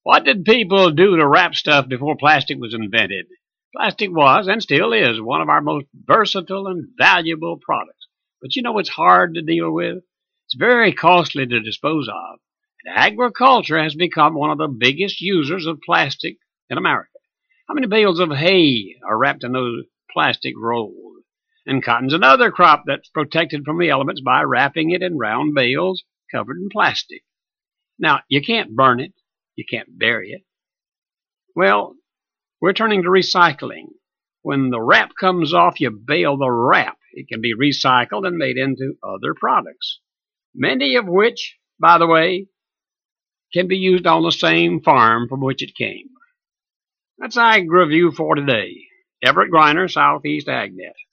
What did people do to wrap stuff before plastic was invented? Plastic was, and still is, one of our most versatile and valuable products. But it's hard to deal with. It's very costly to dispose of. And agriculture has become one of the biggest users of plastic in America. How many bales of hay are wrapped in those plastic rolls? And cotton's another crop that's protected from the elements by wrapping it in round bales covered in plastic. Now, you can't burn it. You can't bury it. Well, we're turning to recycling. When the wrap comes off, you bale the wrap. It can be recycled and made into other products, many of which, by the way, can be used on the same farm from which it came. That's Ag Review for today. Everett Griner, Southeast AgNet.